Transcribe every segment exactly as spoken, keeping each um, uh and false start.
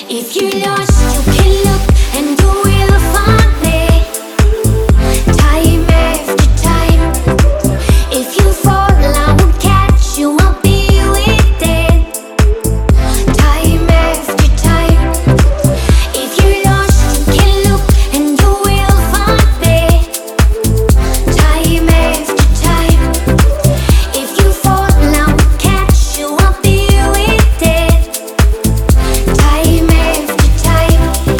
If you're lost, you can look and you will find me. Time after time. If you fall, I will catch you. I'll be with it. Time after time. If you're lost, you can look and you will find me. Time after time. If you fall, I will catch you. I'll be with it. Time after time.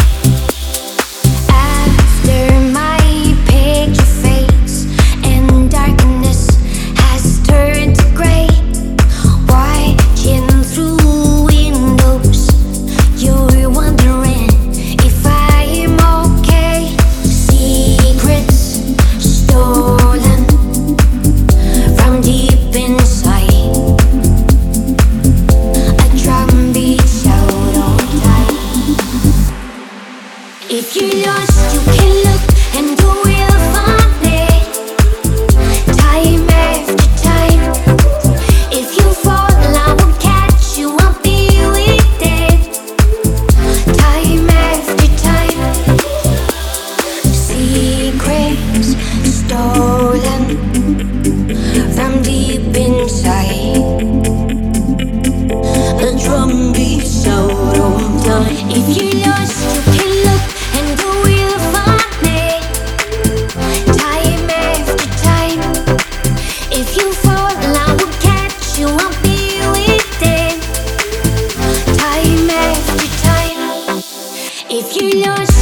After my picture fades and darkness has turned to gray, watching through windows, you're wondering if I am okay. Secrets stolen from deep inside. A drum beats out all time. If you're lost, you can look and you will find me. Time after time. If you fall, I will catch you. I'll be with it. Time after time. Secrets stolen from deep inside. A drum beats out on time. If you're lost, you can look and you will find me. Time after time. If you fall, I will catch you. I'll be with it. Time after time. If you're lost,